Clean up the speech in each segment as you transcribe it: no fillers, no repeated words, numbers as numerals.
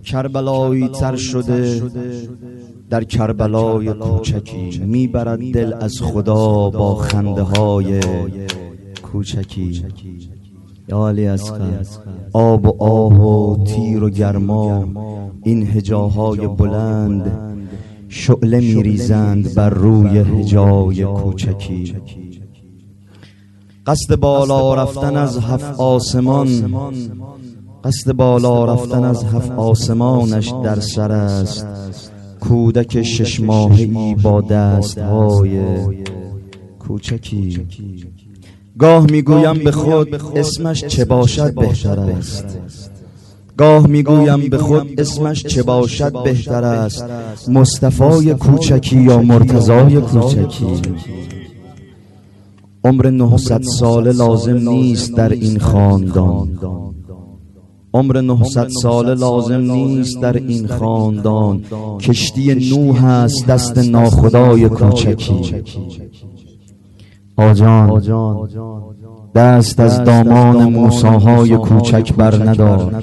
کربلایی تر شده در کربلای کوچکی، میبرد دل از خدا با خنده های کوچکی. یا علی اصغر، آب و آه و تیر و گرما، این هجاهای بلند شعله میریزند بر روی هجای کوچکی. قصد بالا رفتن از 7 آسمان، قصد بالا رفتن از 7 آسمانش در سر است. کودک 6 ماهه‌ای با دستهای کوچکی. گاه میگویم به خود اسمش چه باشد بهتر است، گاه میگویم به خود اسمش چه باشد بهتر است، مصطفی کوچکی یا مرتضای کوچکی. عمر 900 ساله لازم نیست در این خاندان، عمر 900 ساله لازم نیست در این خاندان. کشتی نوح است دست ناخدای کوچکی. آجان دست از دامان موسیهای کوچک بر ندار،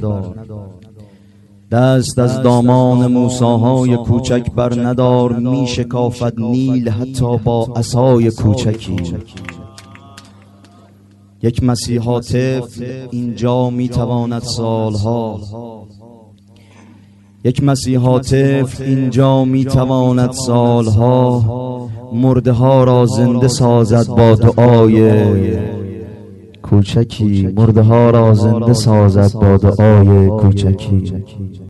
دست از دامان موسیهای کوچک بر ندار. می شکافد نیل حتی با عصای کوچکی. یک مسیحا طفل اینجا می تواند سالها، یک مسیحا طفل اینجا می تواند سالها مرده ها را زنده سازد با دعای کوچکی، مرده ها را زنده سازد با دعای کوچکی.